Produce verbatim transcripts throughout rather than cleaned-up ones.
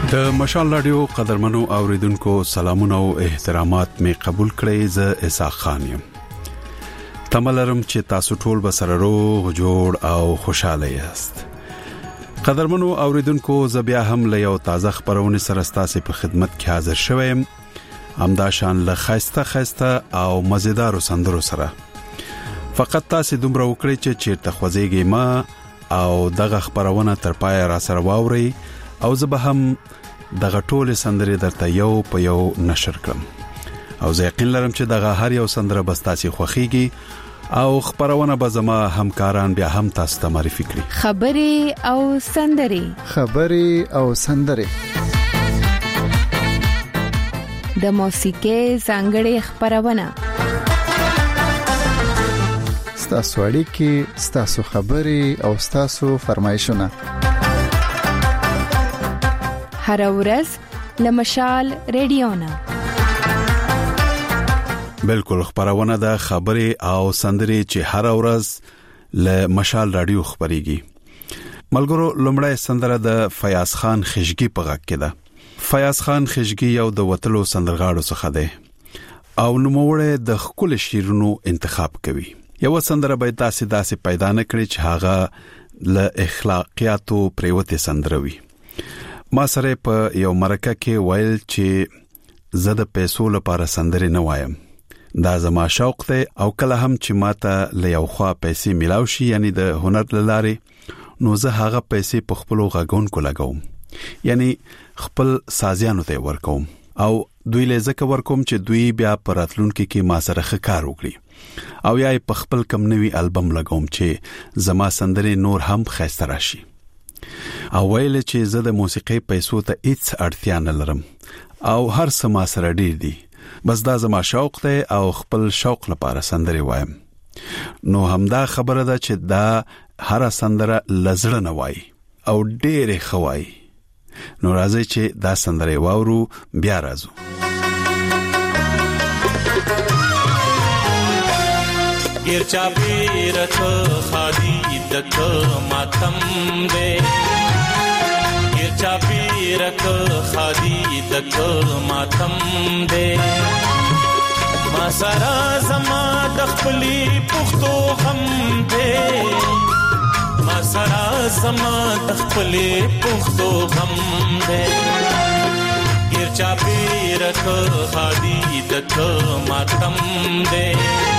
د مشال رادیو قدرمنو اوریدونکو سلامونه او احترامات می قبول کړئ. ز اسحاق خان یم. تملرم چې تاسو ټول به سره روغ جوړ او خوشاله یاست. قدرمنو اوریدونکو ز بیا هم له یو تازه خبرونه سره ستاسو په خدمت کې حاضر شوم. همدا شان له خاسته خاسته او مزیدار سندرو سره. فقط تاسو دومره وکړئ چې چیرته خوځېږئ ما او دغه خبرونه تر پای را سره واورئ او زه به هم دغه ټول سندرې درته یو په یو نشر کړم او زه یقین لرم چې دغه هر یو سندره به تاسو خوښیږي او خبرونه به زما همکاران بیا هم تاسو ته معرفي کړي. خبري او سندري خبري او سندري د موسیقي څنګهړي خبرونه ستاسو اړیکې ستاسو خبري او ستاسو فرمایشونه هر ورځ لمشال رادیونا بالکل خبرونه د خبري او سندري چې هر ورځ له مشال رادیو خبريږي. ملګرو لومړی سندره د فیاض خان خشګي په غږ کې ده. فیاض خان خشګي یو د وتلو سندرغاړو څخه دی او نوموړی د خپل شیرونو انتخاب کوي. یو سندره به تاسو داسې پیدا نه کړی چې هغه له اخلاقیاتو پریوته سندروي. ما سره په یو مرکه کې ویل چې زه د پیسو لپاره سندري نه وایم. دا زما شوق دی او کله هم چې ماته له یو خوا پیسې ملاو شي یعنی د هنر لاره نو زه هغه پیسې په خپل غاګونکو لګوم یعنی خپل سازیانو ته ورکوم او دوی له ځکه ورکوم چې دوی بیا پراتلونکو کې ما سره ښکار وکړي او یا په خپل کم نوي البم لګوم چې زما سندري نور هم خسته راشي. او ویل چې زه د موسیقي پیسو ته هیڅ اړتیا نه لرم او هر څه ما سره ډیر دي، بس دا زما شوق دی او خپل شوق لپاره سندري وایم. نو همدا خبره ده چې دا هر سندره لزړه نه وای او ډېر خوای. نو راځي چې دا سندري واورو بیا راځو. یر چاپیرت خالی دک ماتم دے یر چاپیرت خالی دک ماتم دے ما سرا زما دخپلی پختو غم دے ما سرا زما دخپلی پختو غم دے یر چاپیرت خالی دک ماتم دے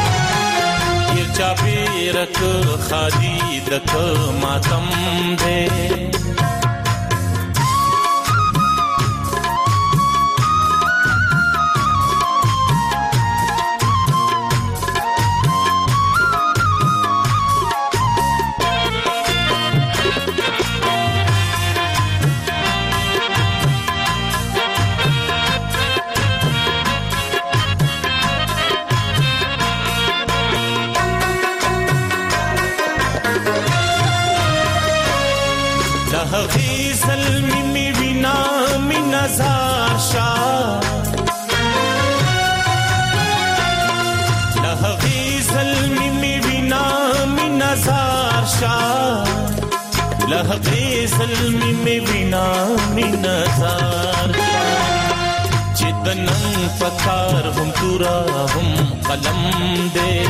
چاپیرک خالی دک ماتم دے لحقی ظلمی میں بنا می نظار چدنن پکار ہم تورا ہم قلم دے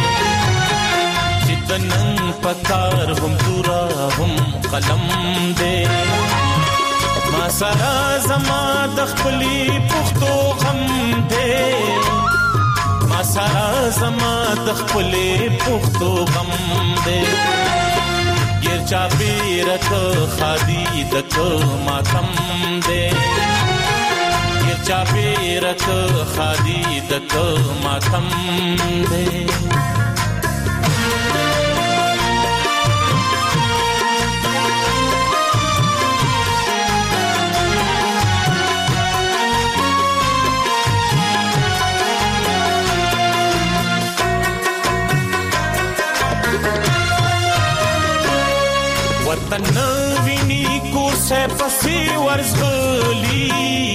چدنن پکار ہم تورا ہم قلم دے ما سرا زما دخپلی پختو غم دے ما سرا زما دخپلی پختو غم دے یر چاپیرک خالی دک ماتم دے یر چاپیرک خالی دک ماتم دے وطن ویني کو سے پسی ورزغلی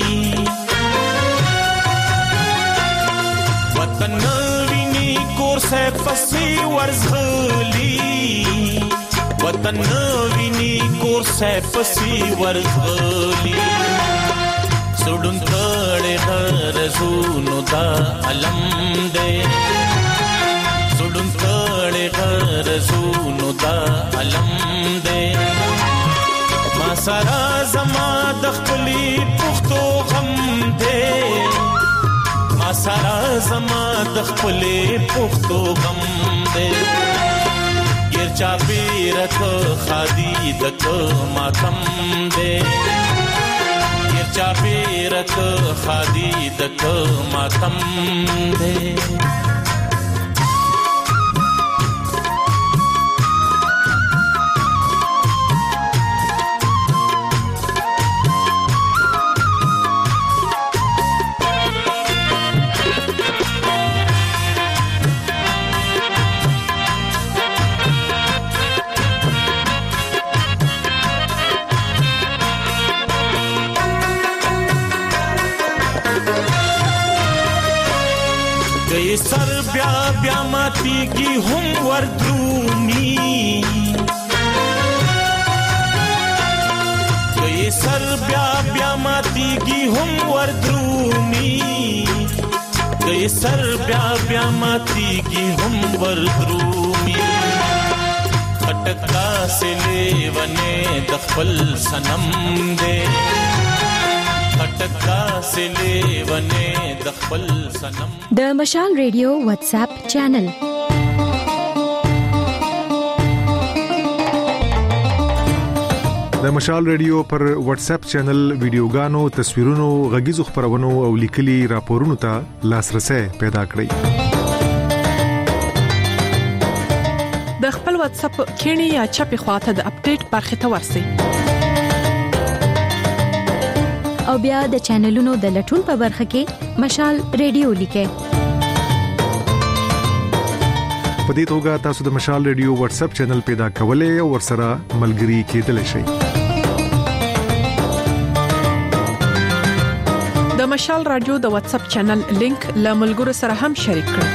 وطن ویني کو سے پسی ورزغلی وطن ویني کو سے پسی ورزغلی سړون کړي غرزونو دا علم دې سړون کړي غرزونو دا علم دې ما سره زما د خپلې پښتو غم دې ما سره زما د خپلې پښتو غم دې ګر چا پیرت خادي دک ماتم دې ګر چا پیرت خادي دک ماتم دې سر بیا بیا ماتیږي هم وردرومي کوي سر بیا بیا ماتیږي هم وردرومي کوي سر بیا بیا ماتیږي هم وردرومي خټکا سے لیونه د خپل سنم دې خټکا سے لیونه د خپل سنم د مشال ریډیو واتس اپ چینل د مشال ریډیو پر واتس اپ چینل ویډیوګانو تصویرونو غږیزو خبرونو او لیکلي راپورونو ته لاسرسي پیدا کړئ د خپل واتس اپ کینی یا چپی خواته د اپډیټ برخه ته ورسئ او بیا د چینلونو د لټون په برخه کې مشال ریډیو لیکه په دې توګه تاسو د مشال ریډیو واتس اپ چینل پیدا کولای او ورسره ملګري کېدلی شئ د مشال رادیو د واتس اپ چینل لینک له ملګرو سره هم شریک کړئ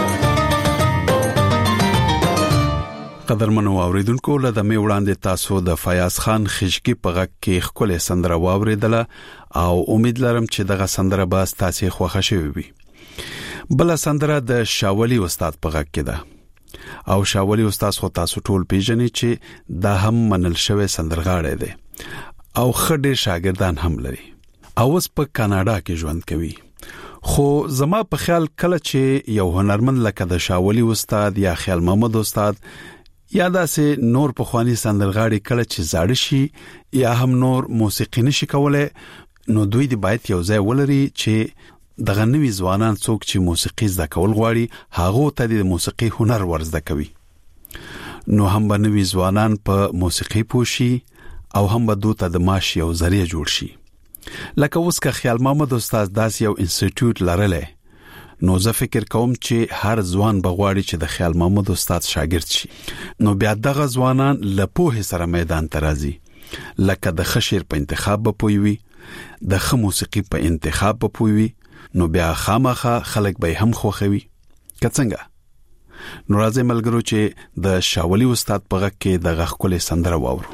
قدرمنو اوریدونکو لدمه وړاندې تاسو د فیاض خان خشکی په غږ کې خپل سندره واوریدله او امید لرم چې دغه سندره به تاسو خوښ شي وي بل سندره د شاولی استاد په غږ کې ده او شاولی استاد خو تاسو ټول پیژنئ چې دا هم منل شوی سندرغاړی دی او خډه شاګردان هم لري او اوس په کاناډا کې ژوند کوي خو زما په خیال کله چې یو هنرمند لکه د شاولی استاد یا خیال محمد استاد یا داسې نور په خواني سندرغاړي کله چې زاړه شي یا هم نور موسیقي نشي کولای نو دوی دی باید یو ځای ولري چې دغه نوی ځوانان څوک چې موسیقي زده کول غواړي هغه ته د موسیقي هنر ورزده کوي نو هم بنوي ځوانان په موسیقي پوشي او هم به دوی د معاش یو ذریعہ جوړ شي لکه اوس که خیال محمد استاد داس یو انسټیټیوټ لرله نو زه فکر کوم چې هر ځوان بغواړي چې د خیال محمد استاد شاګرد شي نو بیا دغه ځوانان له پوهې سره میدان ته راځي لکه د خشیر په انتخاب به پوي د خ موسیقي په انتخاب به پوي نو بیا خامخه خلک به هم خوخوي کڅنګه نو راځي ملګرو چې د شاولی استاد په غږ کې د غږ کولې سندره واورو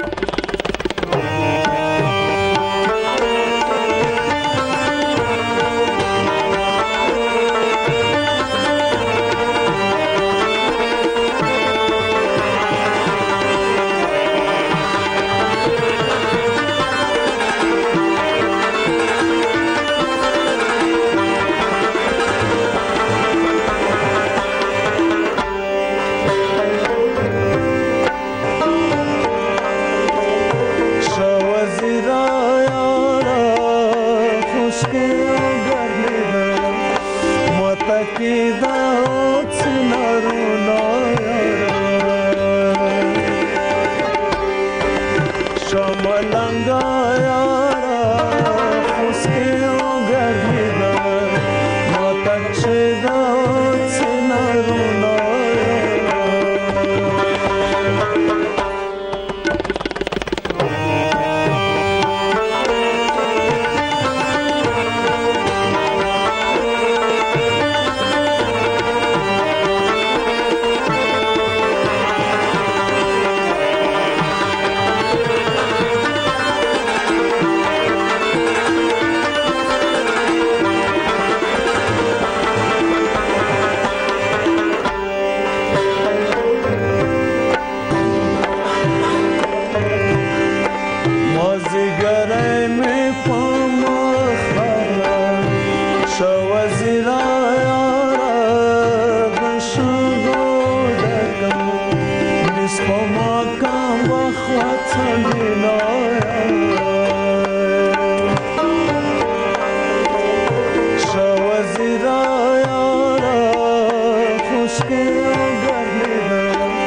خشکه گرمیده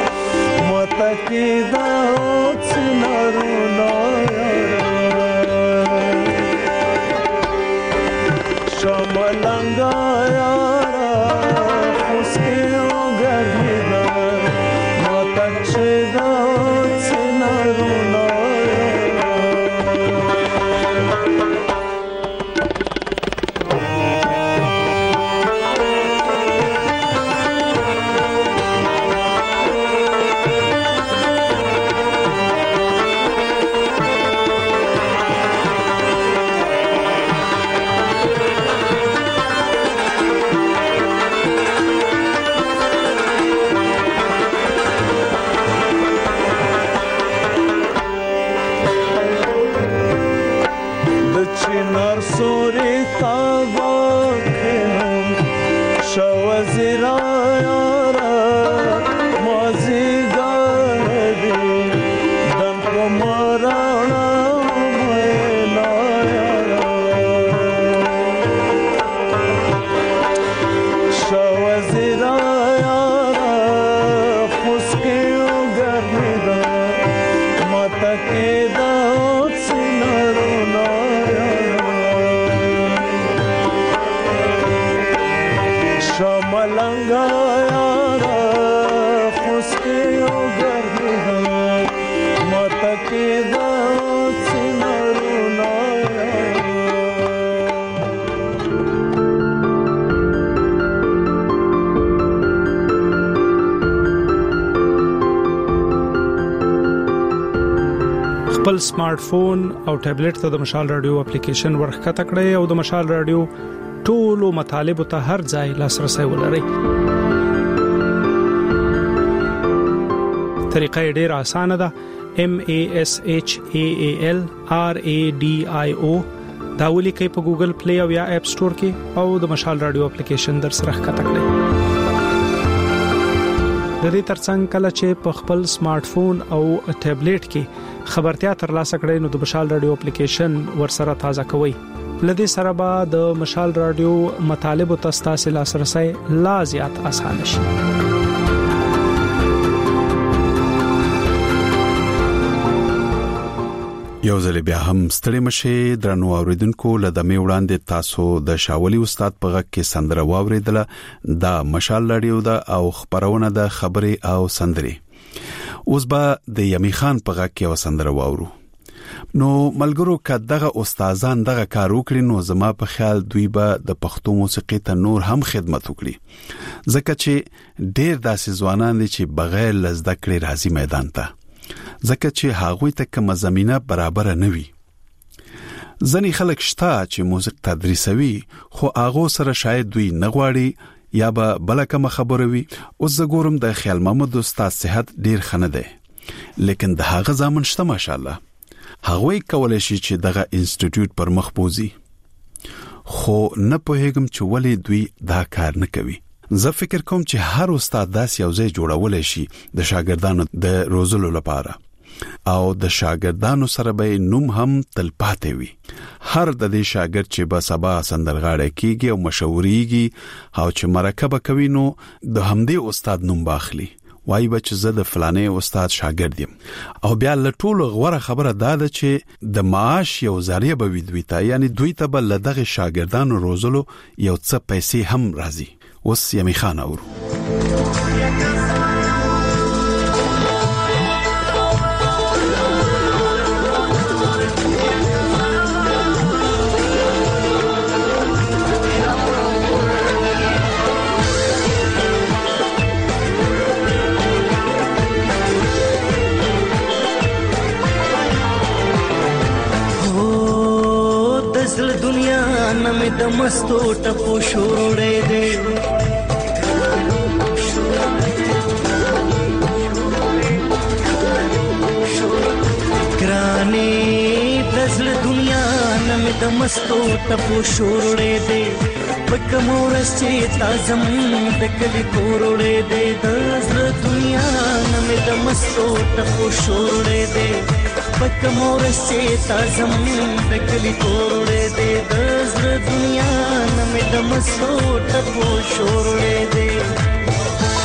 متکیده سنارونه شمالنگا یارا خشکه گرمیده متکیده سنارونه خپل سمارټ فون او ټابلیټ ته د مشال رادیو اپلیکیشن ورخته کړئ او د مشال رادیو ټولو مطالب ته هر ځای لاسرسي ولرئ. طریقه ډیره اسانه ده. M A S H A A L R A D I O دا ولیکئ په ګوګل پلی او یا اپ سٹور کې او د مشال رادیو اپلیکیشن در سره ښکته کړئ. د دې ترڅنګ کله چې په خپل سمارټ فون او ټابلیټ کې خبرتیا ترلاسه کړئ نو د مشال رادیو اپلیکیشن ورسره تازه کوئ. لدې سره به د مشال رادیو مطالب او تاسو لاسرسي لا زیات آسان شي. یو ځل بیا هم ستړي مشه درنو اوریدونکو لدمه وړاندې تاسو د شاولي استاد په غږ کې سندره واوریدله. دا مشال رادیو دا او خبرونه د خبري او سندري. اوس به د یمی خان په غږ کې وسندره واورو. نو ملګرو کداغه استادان دغه کار وکړي نو زما په خیال دوی به د پښتو موسیقي ته نور هم خدمت وکړي. ځکه چې ډېر داسې ځوانان دي چې بغیر لزده کړي راځي میدان ته. ځکه چې هغوی ته کوم زمينه برابر نه وي. ځنی خلک شته چې موسیقي تدریسوي خو هغه سره شاید دوی نه غواړي یا به بل کوم خبره وي. اوس زګورم د خیال محمد استاد صحت ډیر خنه ده لیکن د هغه ځامن شته ماشاءالله. هغوی کولای شي چې دغه انسټیټیوټ پر مخ بوزي خو نه پوهیږم چې ولی دوی دا کار نه کوي. زه فکر کوم چې هر استاد داس یو ځای جوړول شي د شاګردانو د روزلو لپاره او د شاګردانو سره به نوم هم تلپاتې وي. هر د دې شاګرد چې به سبا سندرغاړی کیږي او مشهوريږي او چې مرکه کوي نو د همدې استاد نوم باخلي وای بچ زه د فلانه استاد شاګرد یم او بیا لټول غوړه خبره دا ده چې د معاش یو ذریعہ به وي دوی ته یعنی دوی ته بل دغه شاګردانو روزلو یو څه پیسې هم راځي. اوس یمی خان اورو. دنیا نمې د مستو ټپو شوړې دې ګرانې دزل دنیا نمې د مستو ټپو شوړې دې پکمورس چې تازم د کلی کورړې دې دزل دنیا نمې د مستو ټپو شوړې دې پکمورس چې تازم د کلی کورړې دې دزل دنیا نمې د مستو ټپو شوړې دې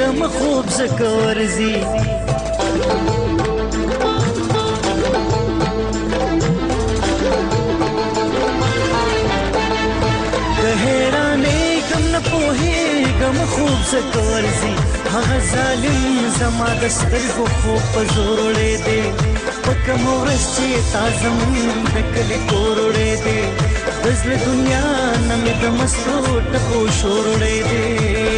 غم خوب زکه ورزي که حیرانې کم نه پوهېږم خوب زکه ورزي هغه ظالم زما د سترګو خوب په زور وړی دی په کومه ورځ چې تا زمونږ د کلي کور وړی دی د زړه دنیا نه مې د مستو ټکو شور وړی دی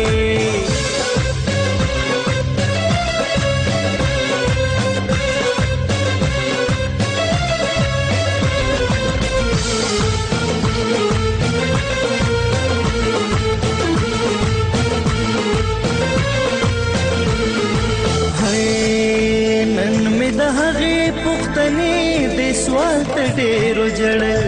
سوال ته ډېرو جړل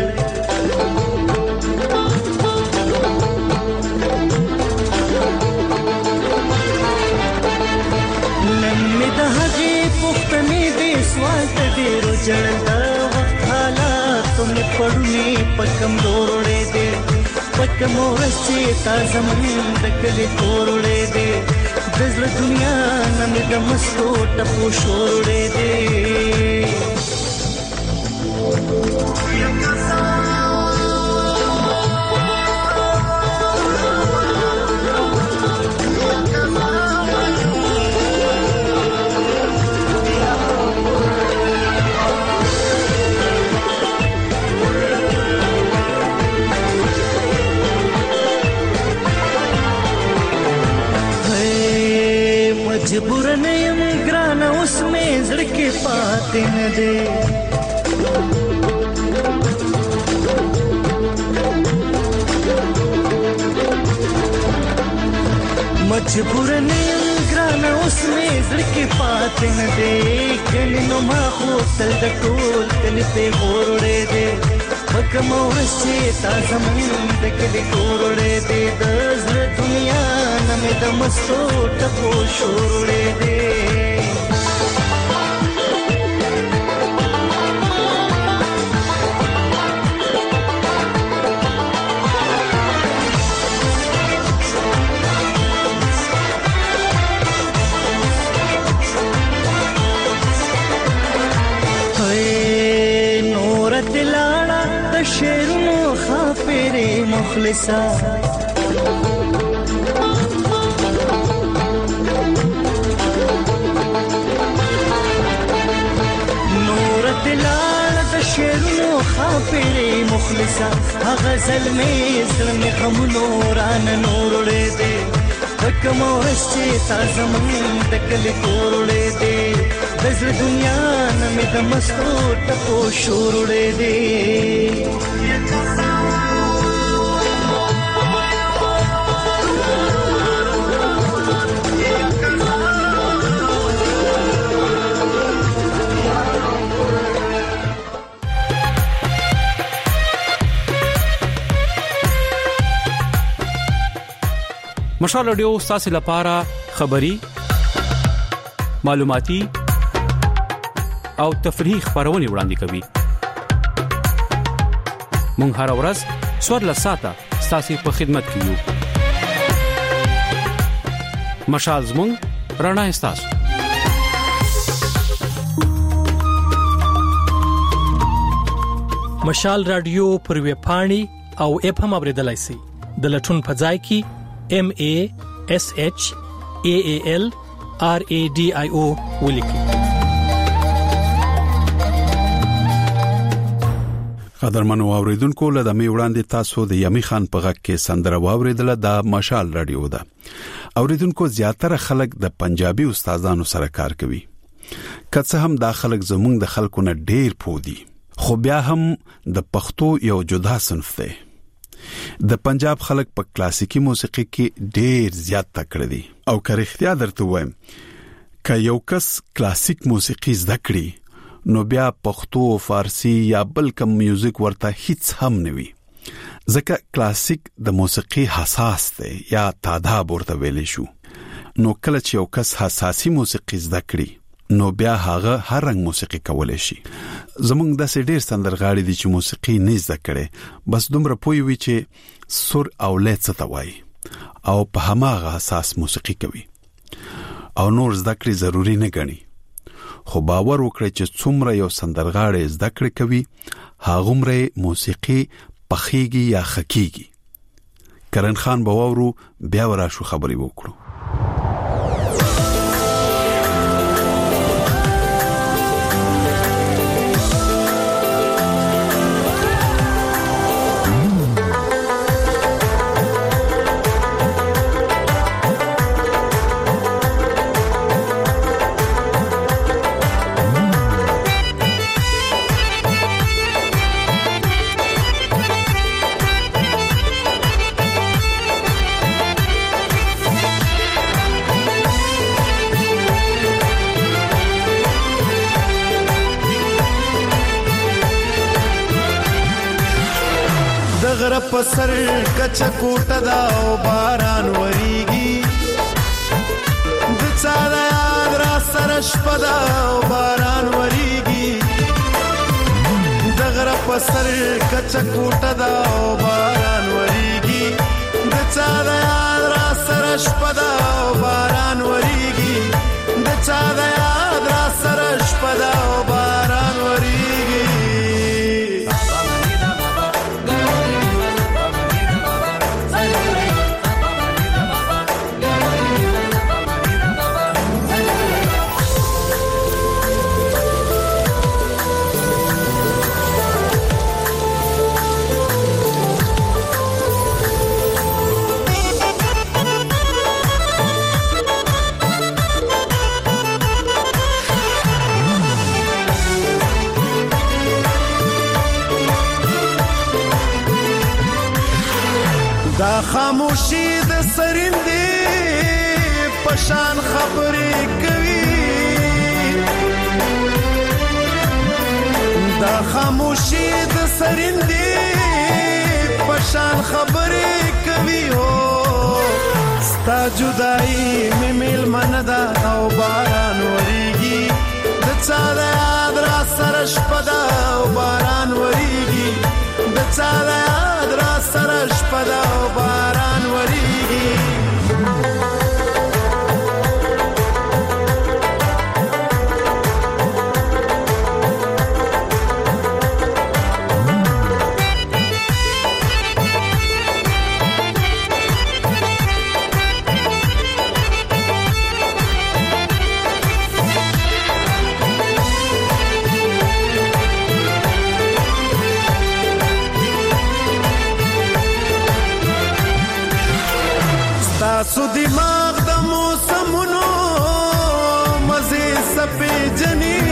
نن مې د هغې پوښتنې دې سوال ته ډېرو جړل د وخت حالاتو مې پړونې په کمزور وړی دی په کومه ورځ چې تا زمونږ د کلي کور وړی دی د زړه دنیا نه مې د مستو ټپو شور وړی دی مجبور نه یم ګرانه اوس مې زړه کې پاتې نه دی مجبور نه یم ګرانه اوس مې زړه کې پاتې نه دی ګڼې نو ما خو تل د ټول کلي پیغور وړی دی په کومه ورځ چې تا زمونږ د کلي کور وړی دی د زړه دنیا نه مې د مستو ټکو شور وړی دی شیرونو خافرې مخلصا نور دلال د شیرونو خافرې مخلصا هغه زلمې زلمې غمونو رانه نور وړی دی په کومه ورځ چې تا زمونږ د کلي کور وړی دی د زړه دنیا نه مې د مستو ټکو شور وړی دی مشال رادیو ستاسو لپاره خبری معلوماتي او تفریحي خبرونه وړاندې کوي مونږ هر ورځ څوار لساته ستاسو په خدمت کې یو مشال زموږ رڼا ستاسو مشال رادیو پر ویب پاڼې او اپ هم اوریدلای شئ د لټون په ځای کې M A S H A A L R A D I O ولیکئ. قدرمنو اوریدونکو له دمه وړاندې تاسو د یمی خان په غږ کې سندره واوریدله د مشال رادیو ده. اوریدونکو زیاتره خلک د پنجابي استادانو سره کار کوي. کڅه هم د خلک زمونږ د خلکو نه ډیر پودي. خو بیا هم د پښتو یو جدا صنف دی. د پنجاب خلک په کلاسیکی موسیقي کې ډیر زیات تکړه دي او که اختیار درته وایم که یو کس کلاسیک موسیقي زده کړي نو بیا پښتو فارسی یا بل کوم میوزیک ورته هیڅ هم نه وي ځکه کلاسیک د موسیقي حساس دی یا تاداب ورته ویل شو نو کله چې یو کس حساسي موسیقي زده کړي نو بیا هغه هر رنګ موسیقي کولای شي زمونږ د ډېر سندرغاړي دي چې موسیقي نه زده کړي بس دومره پوي وي چې سر او لید څه ته وایي او په هماغه اساس موسیقي کوي او نور زده کړې ضروری نه ګڼي، خو باور وکړئ چې څومره یو سندرغاړی زده کړې کوي هغومره موسیقي پخېږي یا خکېږي. کرن خان بواورو بیا وراشو خبرې وکړو. پسر کچ کوټه دا او باران وریږي، د چا د یاد را سره شپه دا او باران وریږي، د غره پسر کچ کوټه دا او باران وریږي، د چا د یاد را سره شپه دا او باران وریږي، د چا د یاد را سره شپه دا او باران وریږي. دا خاموشي د سرندې پشان خبرې کوي، دا خاموشي د سرندې پشان خبرې کوي، هو ستا جدائی مې میلمن ده او باران وریږي، د چا د یاد را سره شپه ده او باران وریږي، د چا د یاد را سره شپه ده او باران وریږي. تاسو دماغ د موسمونو مزه سپې جنې،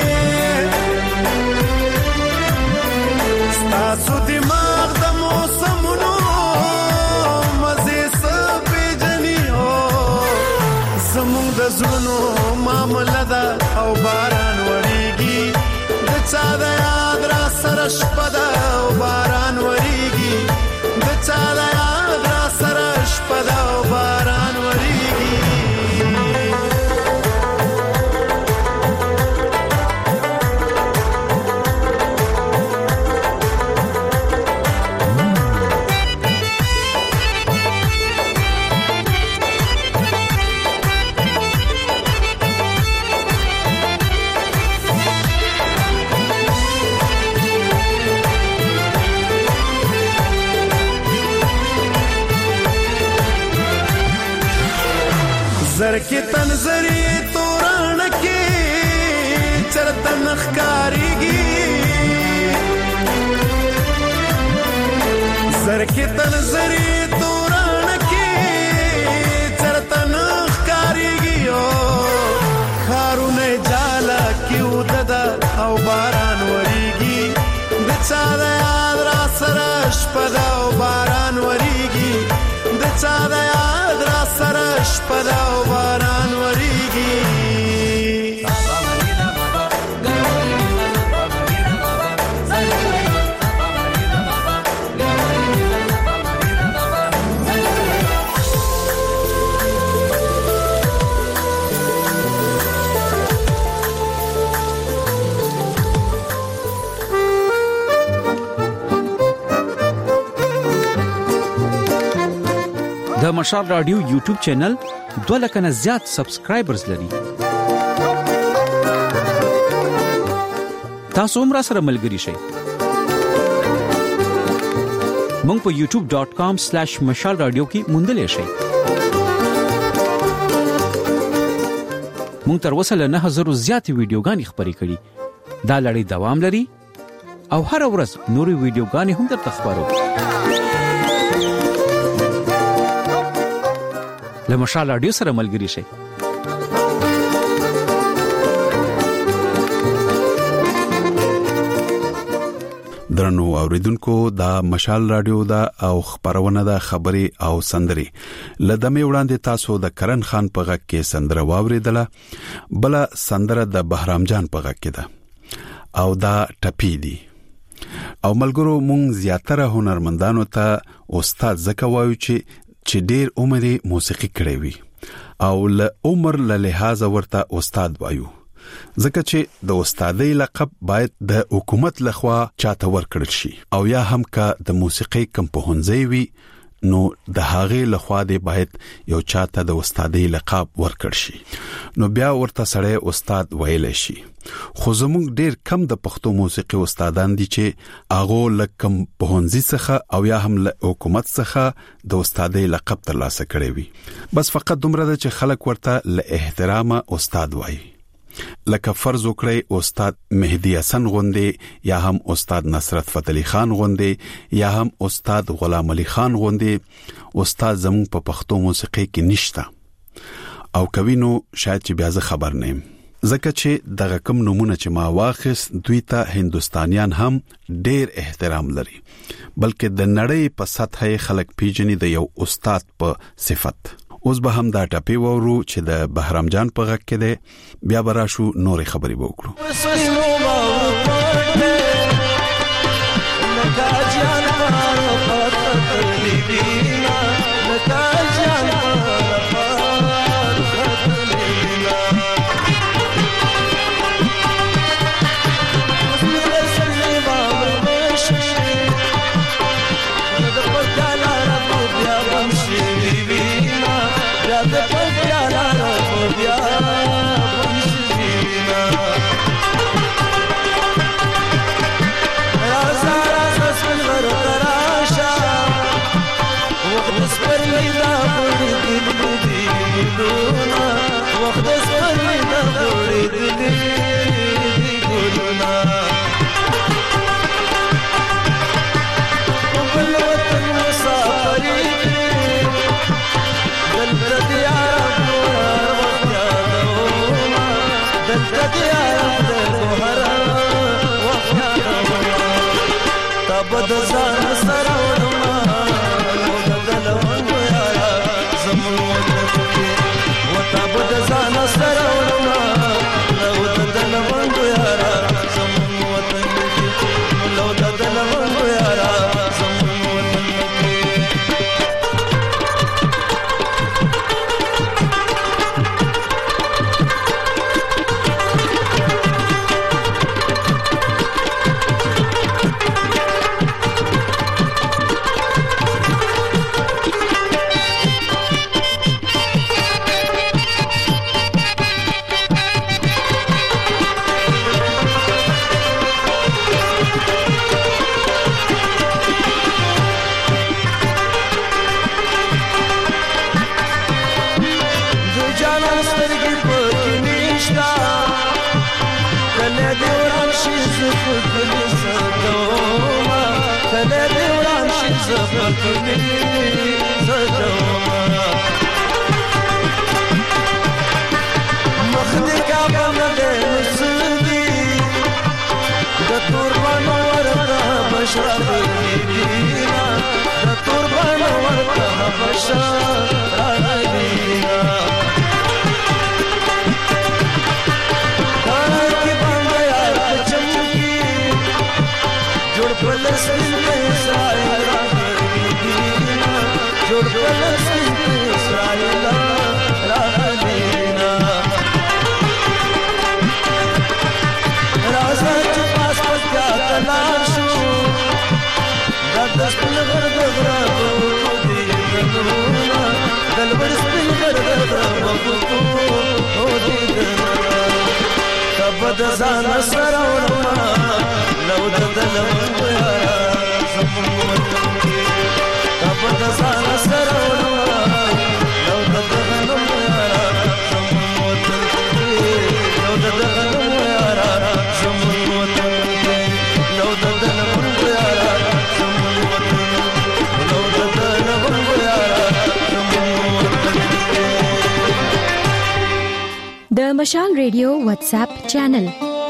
تاسو دماغ د موسمونو مزه سپې جنې، او زموږ د زړونو معامله ده او باران وریږي، د چا د یاد را سره شپه ده او باران وریږي، د چا د یاد را سره شپه ده او باران وریږي. زرکی تنظری توران کی چرته نخکاریږي، زرکی تنظری توران کی چرته نخکاریږي، خارونه جالا کیو ددا او باران وریږي، د چا د یاد را سره شپه ده او باران وریږي، د چا د یاد را سره شپه ده او باران وریږي. د مشال رادیو یوټیوب چینل دوه لکه نه زیات سبسکرایبرز لري. تاسو هم راسره ملګري شئ. مونږ په یوټیوب ډاٹ کام سلیش مشال رادیو کې موندلې شئ. مونږ تر اوسه له نه هزار زیاتې ویډیوګانې خپرې کړې. دا لړۍ دوام لري او هر ورځ نورې ویډیوګانې هم درته خپرو. له مشال رادیو سره ملګري شئ. درنو اوریدونکو دا مشال رادیو دا او خبرونه دا خبري او سندري لدمه وړاندې تاسو د کرن خان په غږ کې سندره واوریدله. بل سندره د بهرام جان په غږ کې ده او دا ټپی دي. او ملګرو مونږ زیاتره هنرمندانو ته استاد زکه وایو چې چې ډیر عمر موسیقي کړی وي او له عمر له لحاظ ورته استاد وایو، ځکه چې د استادۍ لقب باید د حکومت لخوا چاته ورکړل شي او یا هم کا د موسیقي کم په هنځي وي نو د هغه لخوا دی باید یو چاته د استادۍ لقب ورکړ شي نو بیا ورته سړی استاد ویل شي. خو زموږ ډیر کم د پښتو موسیقي استادان دي چې هغه لکم په هنځي څخه او یا هم له حکومت څخه د استادۍ لقب ترلاسه کړی وي. بس فقط دومره ده چې خلک ورته له احترامه استاد وایي. لکه فرض وکړئ استاد مهدی حسن غوندې یا هم استاد نصرت فتح علي خان غوندې یا هم استاد غلام علي خان غوندې استاد زموږ په پښتو موسیقي کې نشته او کوي نو شاید چې بیا زه خبر نه یم، ځکه چې دغه کوم نمونه چې ما واخیست دوی ته هندستانیان هم ډیر احترام لري، بلکې د نړۍ په سطح خلک پیژني د یو استاد په صفت. اوس به هم دا ټپی وورو چې د بهرام جان په غږ کې ده، بیا به راشو نورې خبرې به وکړو. دس په غرب غرب دی د ځان سره وړم لو د دلم یارا زمون وطن کپ د ځان سره وړم لو د دلم یارا زمون وطن لو د دلم یارا زمون وطن لو د دلم یارا زمون وطن لو د دلم یارا زمون وطن. د مشال ریډیو واتس اپ چینل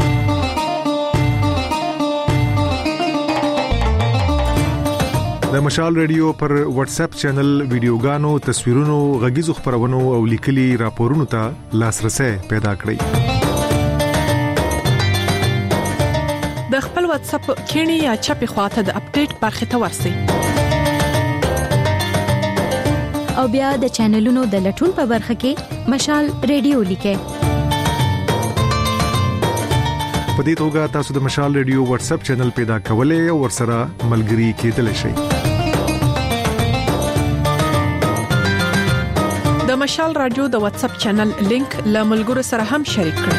د مشال ریډیو پر واتس اپ چینل ویډیوګانو تصویرونو غږیزو خبرونو او لیکلي راپورونو ته لاسرسي پیدا کړئ. د خپل واتس اپ کینی یا چپی خواته د اپډیټ برخه ته ورسئ او بیا د چینلونو د لټون په برخه کې مشال ریډیو لیکئ. په دې توګه تاسو د مشال ریډیو واتس اپ چینل پیدا کولای او ورسره ملګري کېدلی شئ. د مشال رادیو د واتس اپ چینل لینک له ملګرو سره هم شریک کړئ.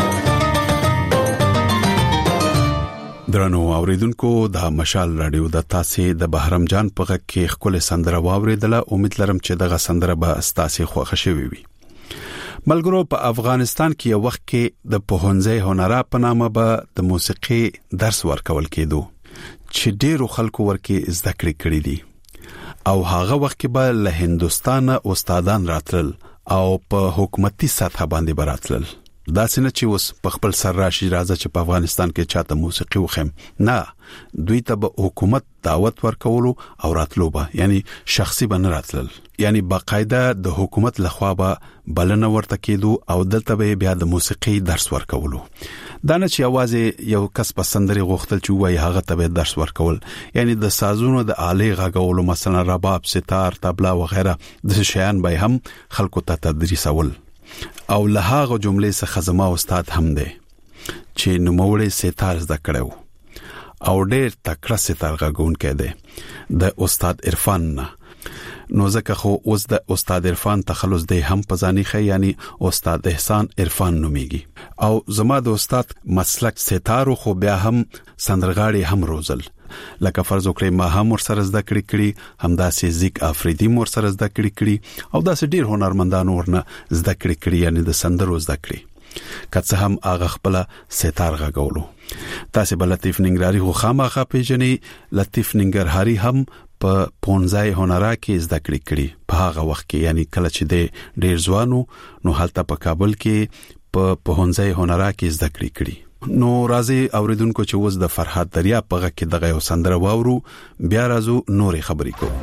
درنو اوریدونکو د مشال رادیو د تاسې د بهرام جان په غږ کې خپل سندره واوریدله. امید لرم چې دغه سندره به تاسې خوښ شوي وي. ملګرو په افغانستان کې یو وخت کې د پوهنځي هنرا په نامه به د موسیقي درس ورکول کېدو چې ډېرو خلکو ورکې زده کړې کړې دي او هغه وخت کې به له هندستان استادان راتلل او په حکومتي سطح باندې براتلل. دا څنګه چې اوس په خپل سر راشي راځي چې په افغانستان کې چاته موسیقي وخم نه دوی ته به حکومت دعوت ورکولو او راتلو به یعنی شخصي بن راتلل یعنی باقاعده د حکومت لخوا به بلنه ورته کېدو او دلته به بیا د موسیقي درس ورکولو. دا نه چې आवाज یو کس پسندري غوښتل چې وای هغه ته به درس ورکول یعنی د سازونو د آلې غږولو مثلا رباب ستار طبلا وغیرہ د شیان به هم خلکو ته تدریسول او له هغه جملې څخه زما استاد هم دی چې نوموړی ستار زده کړو او ډېر تکړه ستار غږونکی دی د استاد عرفان نه. نو ځکه خو اوس د استاد عرفان تخلص دی هم پزانی خې یعنی استاد احسان عرفان نوميږي او زما د استاد مسلک ستارو خو بیا هم سندرغاړي هم روزل لکه فرض وکړئ ما هم ورسره زده کړې کړې همداسې زیک افریدی ورسره زده کړې کړې او داسې ډیر هنرمندانو ورنه زده کړې کړې یعنی د سندرو زده کړې کڅه هم هغه خپل ستار غږولو. تاسو بل لطیف ننګرهاري خو خامخا پیژنې. لطیف ننګرهاري هم په پونځای هنرا کې زده کړې کړې په هغه وخت کې یعنی کله چې د ډیر ځوانو نو حالت په کابل کې په پونځای هنرا کې زده کړې کړې. نو راځي اوریدونکو چې وز د فرحات دریا په غږ کې دغه یو سندره واورو بیا راځو نورې خبرې کوو.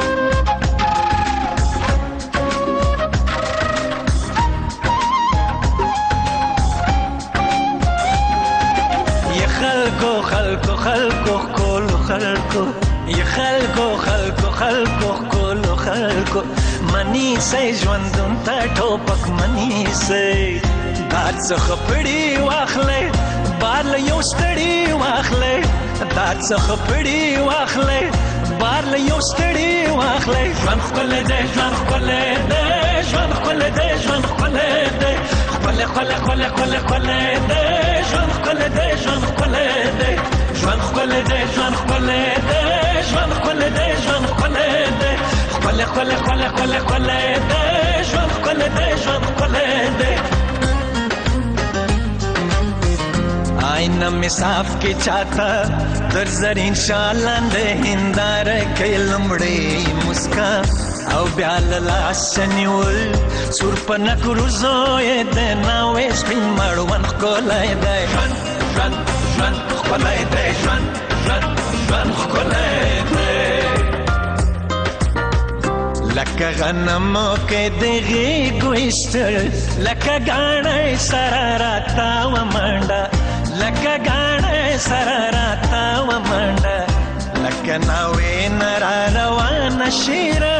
خلکو خلکو خلکو کول خلکو ی خلکو خلکو خلکو کول خلکو منی سې ژوندون ته ټوپک منی سې دات څخه پړی واخلې بار له یو ستړی واخلې دات څخه پړی واخلې بار له یو ستړی واخلې ژوند خپل دې ژوند خپل دې ژوند خپل دې ژوند خپل دې خپل خپل خپل خپل خپل دې ژوند خپل دې ژوند خپل دې ژوند خپل دې ژوند خپل دې ژوند خپل دې ژوند خپل دې خپل خپل خپل خپل خپل دې ژوند خپل دې ژوند خپل دې آئینه می صاف کې چاته در زرین شالند هندار کې لمړې مسکا او بیا لاس نیول سور پنا کروزوې د ناوې سپین مړوند کولای دی ژوند ژوند ژوند کولای دی ژوند ژوند ژوند کولای دی لکه غنمو کې دغه ګوښتل لکه غاڼې سره راتا و منډه لکه غاڼې سره راتا و منډه لکه ناوې نرا روان شیرا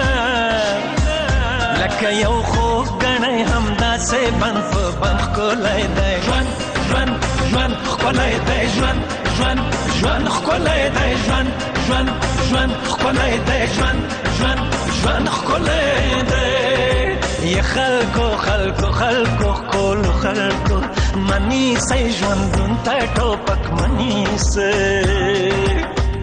لکه یو خو غنې همدا سه بن په بن کولای دی ژوند ژوند ژوند کولای دی ژوند ژوند ژوند کولای دی ژوند ژوند ژوند کولای دی ژوند ژوند ژوند کولای دی یا خلکو خلکو خلکو کول خلکو منی سي ژوندون ته ټوپک منی سي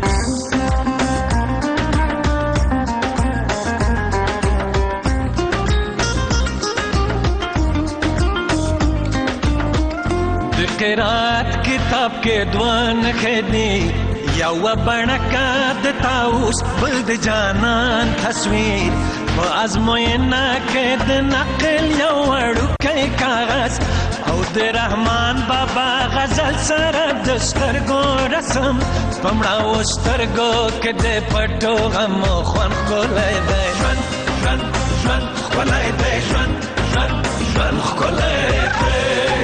قرات کتاب کې دوان خدي یا وبنکا د تاوس بل د جانان تصویر په ازموینه کې د نقل یو وړوکی کاغذ او د رحمان بابا غزل سره د سترګو رسم پمړه و سترګو کې د پټو غم خوان کولای دی ژوند ژوند ژوند کولای دی ژوند ژوند ژوند کولای دی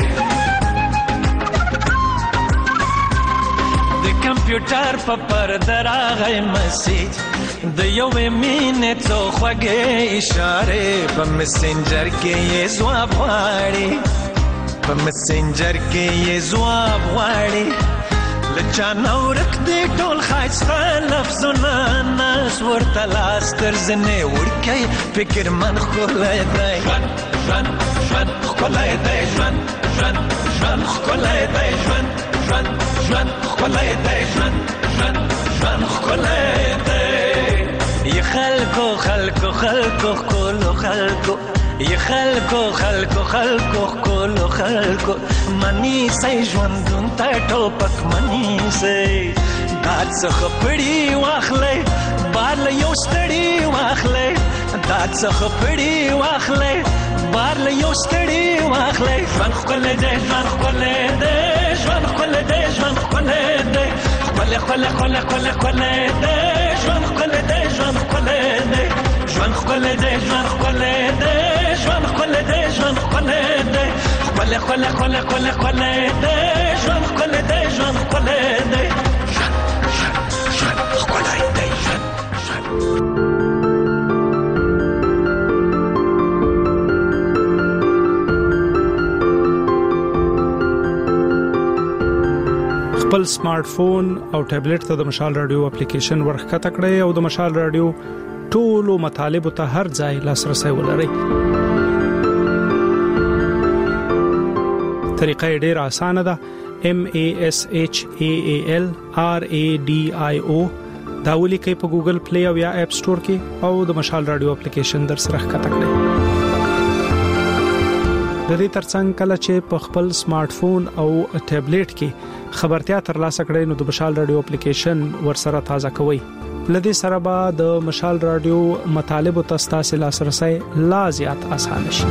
کمپیوټر په پرده راغی مسیج د یوې مینې څو خوږې اشارې په مسنجر کې یې ځواب غواړي په مسنجر کې یې ځواب غواړي له چا نه ورک دی ټول ښایسته لفظونه ناز ورته لاس تر زنې وړکی فکرمن ښکلی دی ژوند ژوند ژوند ښکلی دی ژوند ژوند ژوند ښکلی دی ژوند ژوند ژوند ښکلی دی ژوند ژوند ژوند ښکلی دی یا خلکو خلکو خلکو ښکلو خلکو یا خلکو خلکو خلکو ښکلو خلکو منی سي ژوندون ته ټوپک منی سي داد څخه پړي واخلئ بار له یو ستړي واخلئ داد څخه پړي واخلئ بار له یو ستړي واخلئ ژوند ښکلی دی ژوند ښکلی دی ژوند ښکلی دی ژوند ښکلی دی ښکلی ښکلی ښکلی ښکلی ښکلی دی ژوند ښکلی دی ژوند ښکلی دی ژوند ښکلی دی ژوند ښکلی دی ژوند ښکلی دی ژوند ښکلی دی ښکلی ښکلی ښکلی ښکلی ښکلی دی ژوند ښکلی دی ژوند ښکلی دی ژوند ژوند ژوند ښکلی دی ژوند خپل سمارټ فون او ټابلیټ ته د مشال رادیو اپلیکیشن ورخته کړئ او د مشال رادیو ټولو مطالب ته هر ځای لاسرسي ولرئ. طریقه ډیره اسانه ده. M A S H A A L R A D I O دا ولیکئ په ګوګل پلی او یا اپ سٹور کې او د مشال رادیو اپلیکیشن در سره ښکته کړئ. د دې ترڅنګ کله چې په خپل سمارټ فون او ټابلیټ کې خبرتیا ترلاسه کړئ نو د مشال رادیو اپلیکیشن ورسره تازه کوئ. لدې سره به د مشال رادیو مطالب او تاسو لاسرسي لا زیات آسان شي.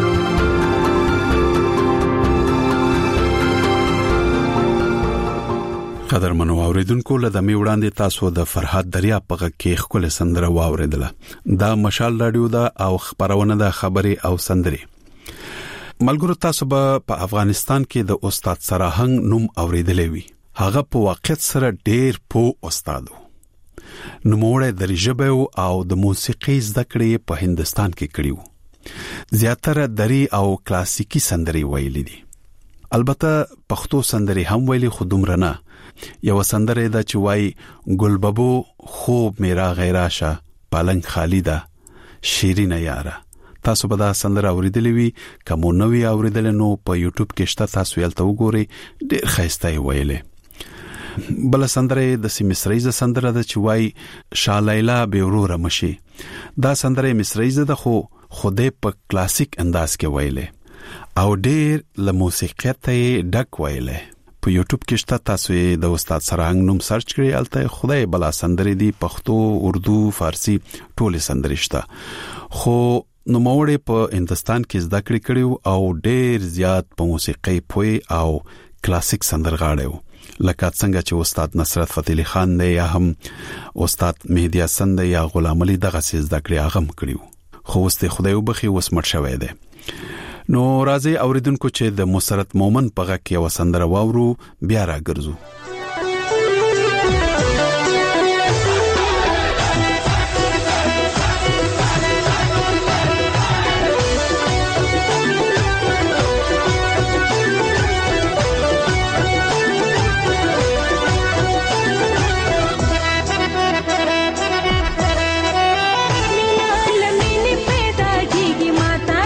قدر منو اوریدونکو له دمه وړاندې تاسو د فرحات دریا په غږ کې خپل سندره واوریدله. دا مشال رادیو دا او خبرونه د خبري او سندري. ملګرو تاسو به په افغانستان کې د استاد سراهنګ نوم اوریدلې وي. هغه په واقعیت سره ډېر پوه استاد و. نوموړی د ژبه او د موسیقي زده کړې په هندستان کې کړیو. زیاتره دري او کلاسیکي سندري ویلي دي. البته پښتو سندري هم ویلي خو دومره نه. یو سندره ده چې وای ګلببو خوب میرا غیراشه پالنګ خالیدا شیرینه یاره. تاسو به دا سندره اوریدلې وي. کوم نو وی اوریدل نو په یوټیوب کې شته تاسو یې تل وګورئ. ډېر ښایسته ویلې. بل سندره د سیمسریزه سندره ده چې وای شالیلا بیورور مشي. دا سندره مصریزه ده خو خوده په کلاسیک انداز کې ویلې او ډېر له موسیقیت ډک ویلې. په یوټیوب کې شته تاسو یې د استاد سراهنګ نوم سرچ کړئ. الته خدای بلا سندري دي پښتو اردو فارسی ټول سندري شته. خو نو موړې په هندستان کې زده کړې کړیو او ډېر زیات په موسیقي پوي او کلاسیک سندرغاړي وو. لکه څنګه چې استاد نصرت فتح علي خان دی یا هم استاد مهدی حسن دی یا غلام علي دغه زده کړې هغه هم کړیو. خو واست خدای وبخي وسمت شوی دی. نو راځي اوریدونکو چې د مسرت مومن په غږ کې وسندره واورو بیا راګرځو. لمینه پیدا کیږي ماتا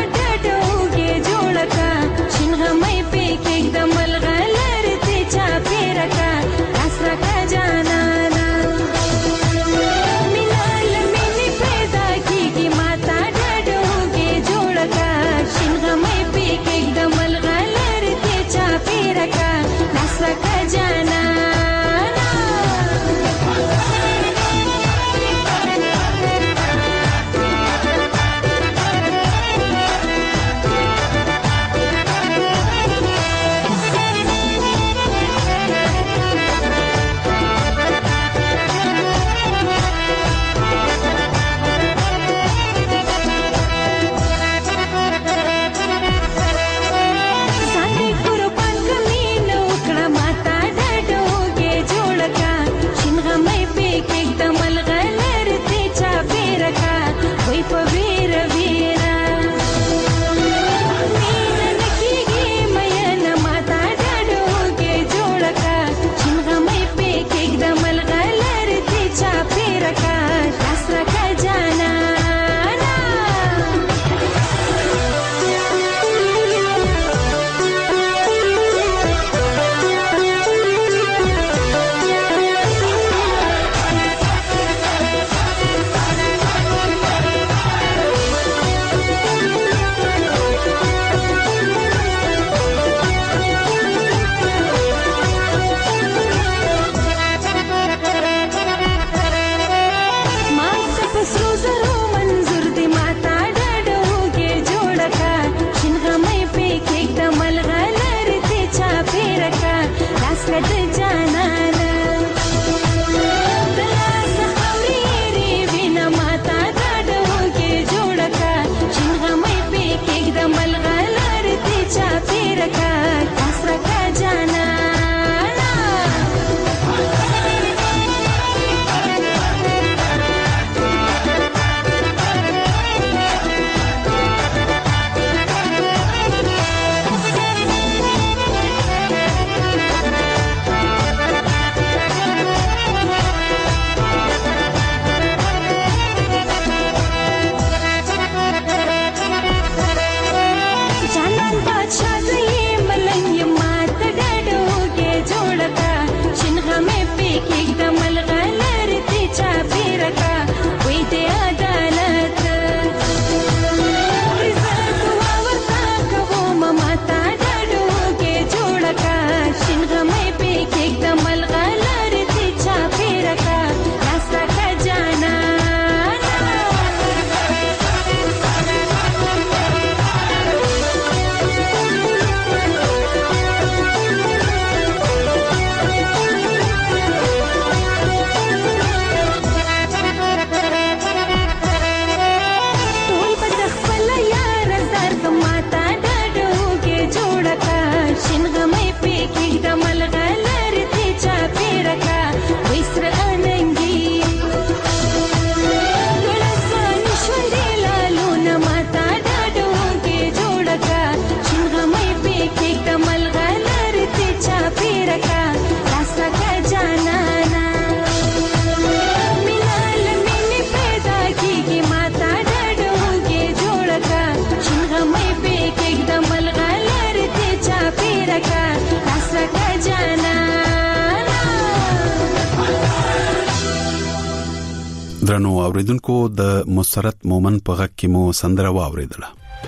درنو اوریدونکو د مسرت مومن په غږ کې مو سندره واوریدله.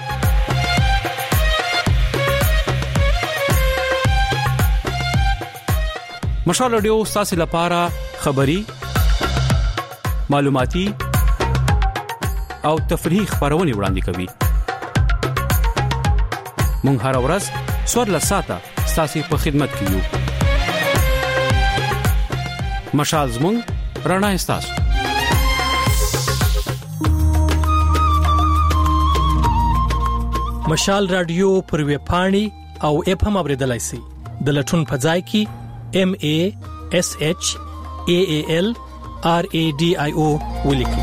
مشال رادیو ستاسو لپاره خبری معلوماتي او تفریحي خبرونه وړاندې کوي. مونږ هر ورځ سوړ لساته ستاسو په خدمت کې یو. مشال زمونږ رڼا ستاسو. مشال رادیو پر ویب پاڼې او اپ هم اوریدلای شئ. د لټون په ځای کې M A S H A A L R A D I O ولیکئ.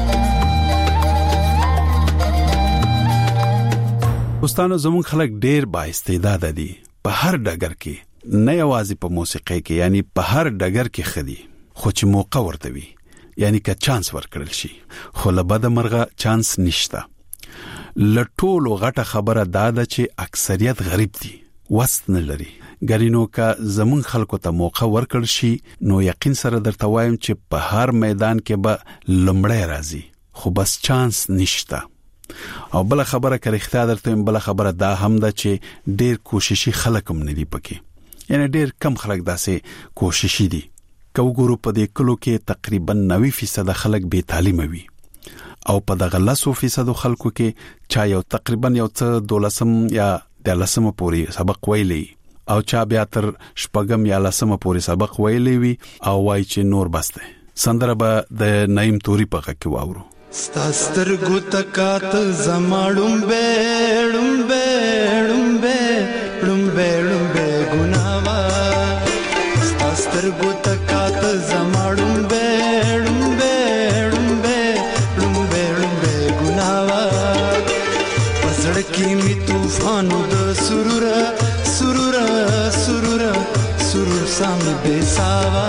دوستانو زموږ خلک ډېر با استعداد دي په هر ډګر کې، نه یوازې په موسیقۍ کې، یعنی په هر ډګر کې خدي، خو چې موقع ورته وي، یعنی که چانس ورکړل شي، خو له بده مرغه چانس نشته. لټولو غټه خبره دا ده چې اکثریت غریب دي، وست نه لري. ګرینو کا زمون خلکو ته موقع ورکړ شي نو یقین سره درته وایم چې په هر میدان کې به لمړی راځي، خو بس چانس نشته. او بل خبره کړي اختیار درته بل خبره دا هم ده چې ډیر کوششي خلک هم نه دي پکې، یعنی ډیر کم خلک داسې کوششي دي. کو ګورو په دې کلو کې تقریبا نوي فیصد خلک بے تعلیم وي، او په دغه لسو فیصد خلکو کې چا یو تقریبا یو څه دولسم یا دلسم پورې سبق ویلی، او چا بیا تر شپږم یا لسم پورې سبق ویلی وي، او وای چې نور بسته. سندره به د نعیم توري په غږ کې واورو. ستاستر ګوتکات زماړم بیړم بیړم بیړم بیړم ګناوا ستاستر ګوتکات زماړم بیړم بیړم بیړم بیړم ګناوا پسړ کې می طوفان د سرور سرور سرور سرور سام بیساوا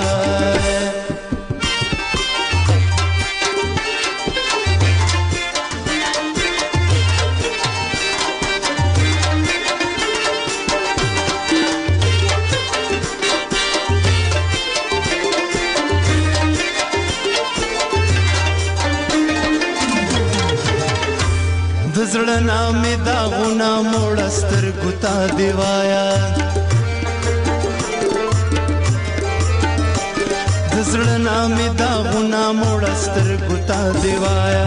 زړه نامې دا غونا موړستر ګوتا دیوایا د زړه نامې دا غونا موړستر ګوتا دیوایا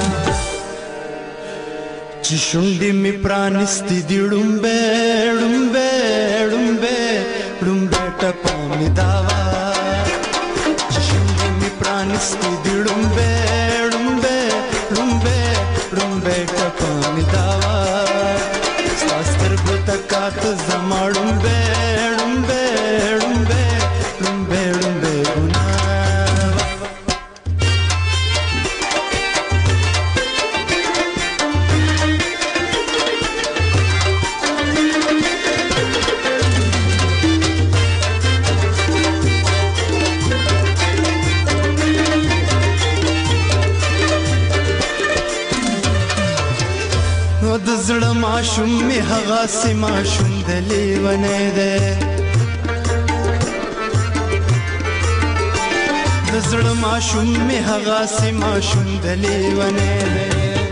چې شونډې مې پرانستې دي ډومبې ډومبې ډومبې ډومبې ټپه مې داوا چې شونډې مې پرانستې دي ډومبې ډومبې ډومبې ډومبې ټپه مې داوا ستاستر ګوتکات زما ډومبې ډومبې ډومبې ډومبې ډومبې ګناوا د زړه ماشوم می هغه سي ماشوم د لیونه ده د زړه ماشوم می هغه سي ماشوم د لیونه ده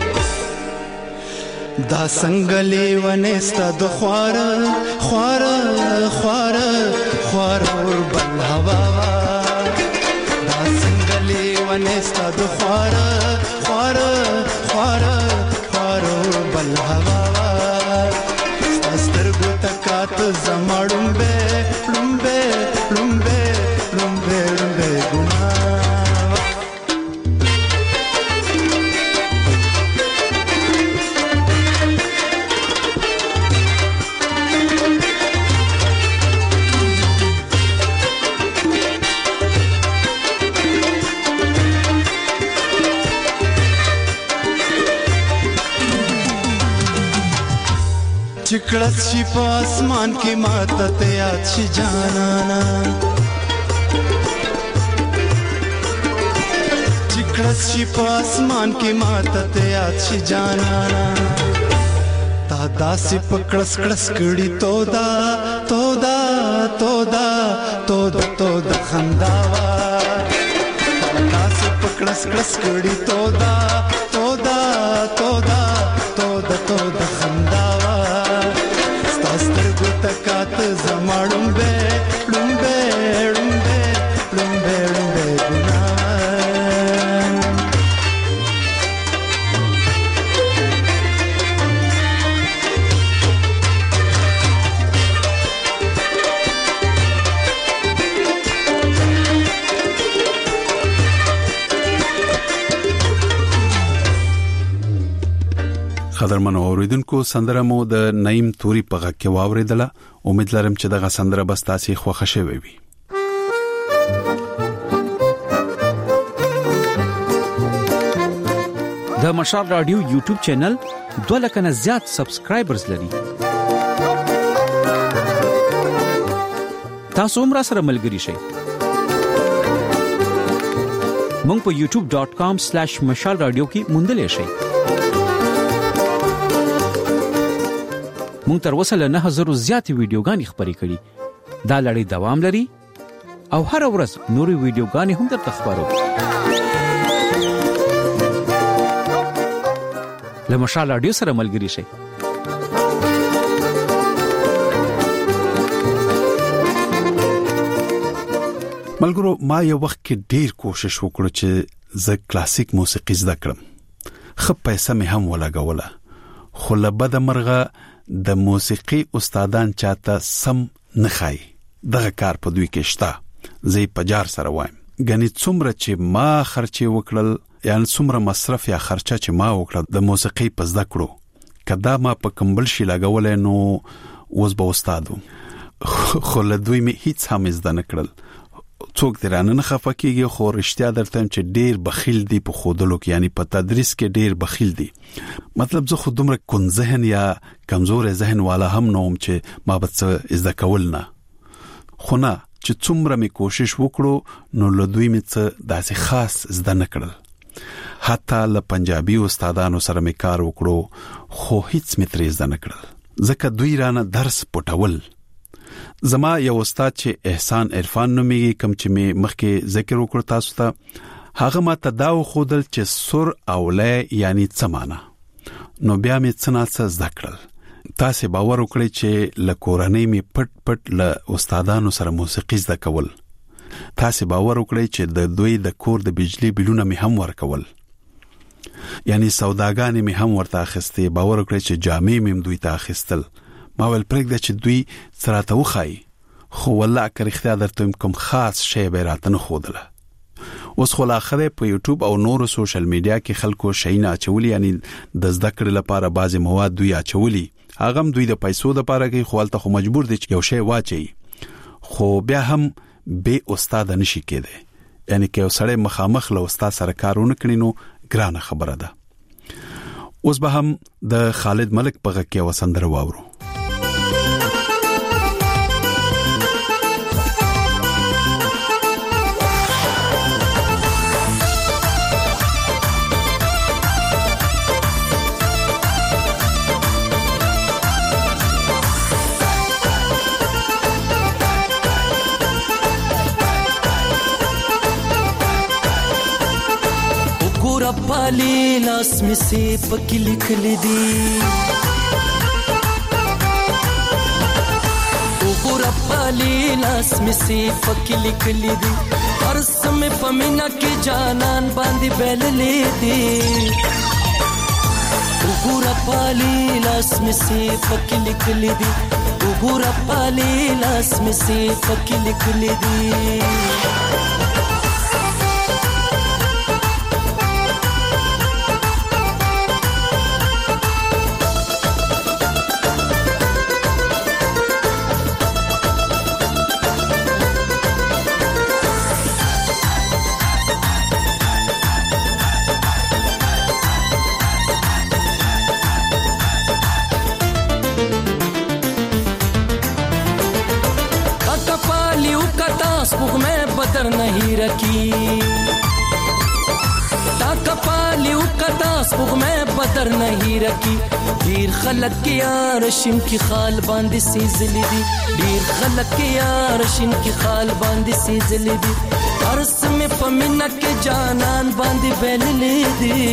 دا څنګه لیونه ست د خوار خوار خوار خوار اور بل هوا دا څنګه لیونه ست د خوار خوار خوار بل هوا ستر ګوتکات زمړم به لمبه لمبه لمبه لمبه ګنا چکړس شي په اسمان کې ماته ته یاد شي جانانا چکړس شي په اسمان کې ماته ته یاد شي جانانا تا داسې پکړس کړس کړي تودا تودا تودا تودا تودا خنداوا تا داسې کړس کړس کړي تودا تودا تودا تودا تودا خنداوا ستاستر ګټکات زماړم به لومبه لومبه لومبه لومبه ګنا قدرمن اوریدونکو سندره مو د نعیم توري په غږ کې واوریدله. امید لرم چې دغه سندره بس تاسو خوښه شوي وي. د مشال رادیو یوټیوب چینل دوه لک نه زیات سبسکرایبرز لري. تاسو هم را سره ملګري شئ. مونږ په یوټیوب ډاٹ کام سلیش مشال رادیو کې موندلې شئ. مونږ تر اوسه له نه هزار زیاتې ویډیوګانې خپرې کړې. دا لړۍ دوام لري او هر ورځ نورې ویډیوګانې هم درته خبرو. له مشال رادیو سره ملګري شئ. ملګرو ما یو وخت کې ډیر کوشش وکړ چې زه کلاسیک موسیقي زده کړم. خو پیسې مې هم ولګوله. خو له بده مرغه د موسیقي استادان چاته سم نه خای. دغه کار په دوی کې شته. زه په جار سره وایم. غني څومره چې ما خرچې وکړل یعنی څومره مصرف یا خرچه چې ما وکړه د موسیقي په زده کړو کدا ما په کمبل شي لګولې نو اوس به استادو. خو له دوی مې هیڅ هم زده نه کړل. څوک درانه نه خفه کیږي خو رښتیا درته چې ډیر بخیل دي په خودلو کې یعنی په تدریس کې ډیر بخیل دي. مطلب زه خود دومره کون ذهن یا کمزور ذهن والا هم نوم چې ما به څه زده کول نه. خو نه چې څومره مې کوشش وکړو نو له دوی مې څه داسې خاص زده نه کړل. حتی له پنجابي استادانو سره مې کار وکړو خو هیڅ مې ترې زده نه کړل ځکه دوی رانه درس پټول. زما یو استاد چې احسان عرفان نومېږي کوم چې مې مخکې ذکر وکړ تاسو ته هغه ما ته دا وښودل چې سر او لې یعنی څه معنی. نو بیا مې څه نه څه زده کړل. تاسو باور وکړئ چې له کورنۍ مې پټ پټ له استادانو سره موسیقي زده کول. تاسو باور وکړئ چې د دوی د کور د بجلی بلونه مې هم ورکول. یعنی سوداګانې مې هم ورته اخیستې. باور وکړئ چې جامې مې دوی ته اخیستل. ما ول پرېږده چې دوی سره ته وخایي خو والله که رښتیا درته کوم خاص شی به راته نه ښودله. اوس خو لا اخره په یوټیوب او نورو سوشل میډیا کې خلکو شیونه اچولي یعنی د زده کړې لپاره بعضې مواد دوی اچولي. هغه هم دوی د پیسو لپاره کوي خو هلته خو مجبور دي چې یو شی واچوي. خو بیا هم بې استاده نشي کېدی. یعنی که یو سړی مخامخ له استاد سره کار ونه کړي نو ګرانه خبره ده. اوس به هم د خالد ملک په غږ کې یوه سندره واورو. पाली लास में से पकी लिख ली दी पूरा पाली लास में से पकी लिख ली दी हर समय पमीना के जानन बांधी बैल ले दी पूरा पाली लास में से पकी लिख ली दी पूरा पाली लास में से पकी लिख ली दी नहीं रखी ताका पाली उकता स्पुग में बदर नहीं रखी दीर खलक के यार शिम की खाल बांधी सी जली दी दीर खलक के यार शिम की खाल बांधी सी जली दी अर्स में پمینا کې جانان باندې بللې دي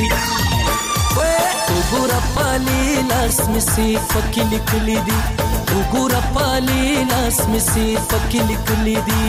وګوره پالي لاس مې سي پکې لیکلي دي وګوره پالي لاس مې سي پکې لیکلي دي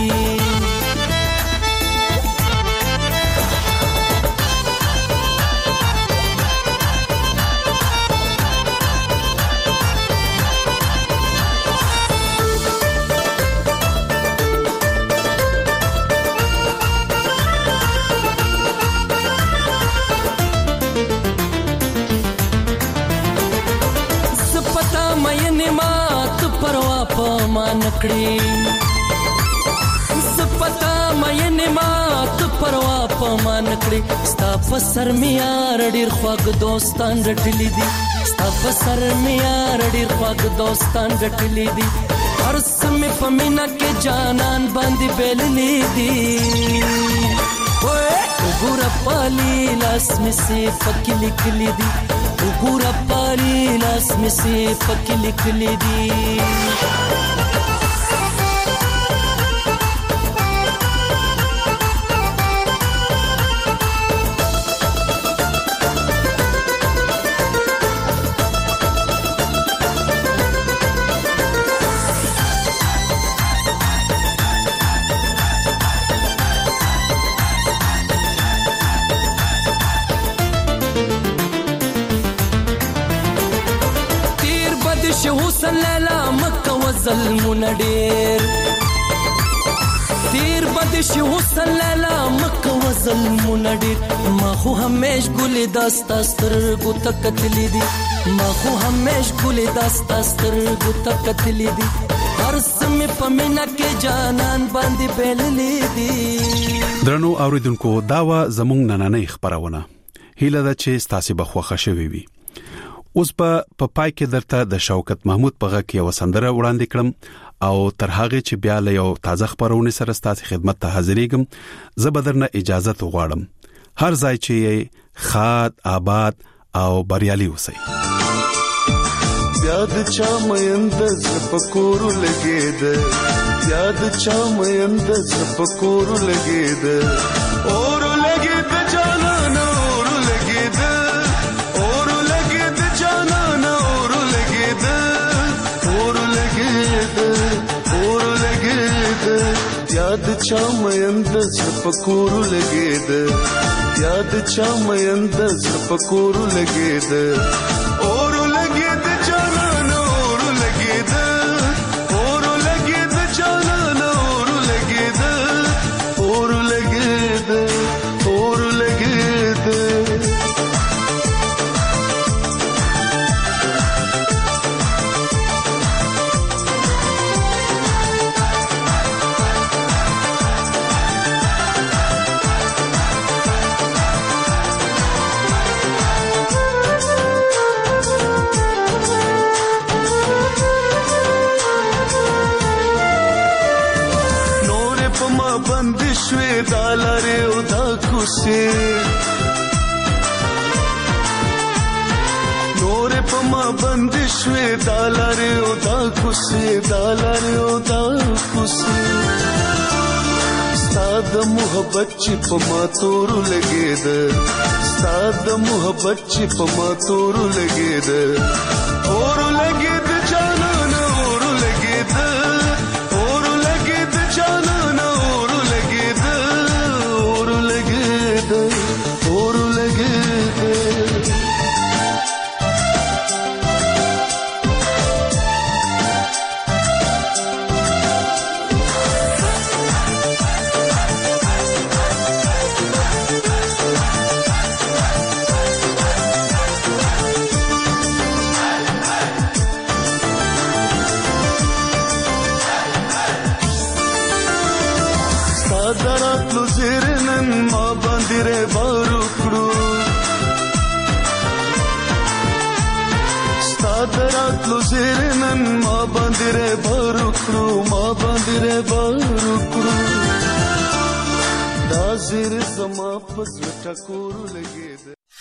نکړي سپتا مې ما ته پروا په مان کړي ستا په سر مې یار ډېر خواږ دوستان رټلي دي ستا په سر مې یار ډېر خواږ دوستان رټلي دي هر سمې په مینا کې جانان باندې بللي دي وګوره پالي لاس مې سي پکې لیکلي دي وګوره پالي لاس مې سي پکې لیکلي دي ظلمونه ډېر تیر بد شي حسن لیلا مکه و ظلمونه ډېر ما خو همیش ګلې داستا سترګو ته کتلې دي ما خو همیش ګلې داستا سترګو ته کتلې دي هر سمې په مینا کې جانان باندې بللې دي درنو اوریدونکو دا وا زموږ نننۍ خبرونه هیله ده چې ستاسو به خوښه شوي وي اوس په پای کې درته د شوکت محمود په غږ کې یو سندره وړاندې کړم او تر هغه چې بیا له یو تازه خبرونه سره ستاسو خدمت ته حاضرېږم زه به درنه اجازه غواړم هر ځای چې خاد آباد او بریالي اوسئ یاد چا مېند زپکور لګید یاد چا مېند زپکور لګید اور لګید جانان اور لګید یاد چا مېند زپکور لګید یاد چا مېند زپکور لګید اور لګید جانان اور لګید اور لګید جانان اور لګید اور لګید اور لګید بندشوي دالاره او دا کوسه نور په ما بندشوي دالاره او دا کوسه دالاره او دا کوسه ستاد محبت چې په ما تور لګید ستاد محبت چې په ما تور لګید اور لګید جانان اور لګید اور لګید جانان اور لګید صادرات لو زیرنن ما باندې ره بارو کړو صادرات لو زیرنن ما باندې ره بارو کړو ما باندې ره بارو کړو دا زیر زما پس ټکور لګید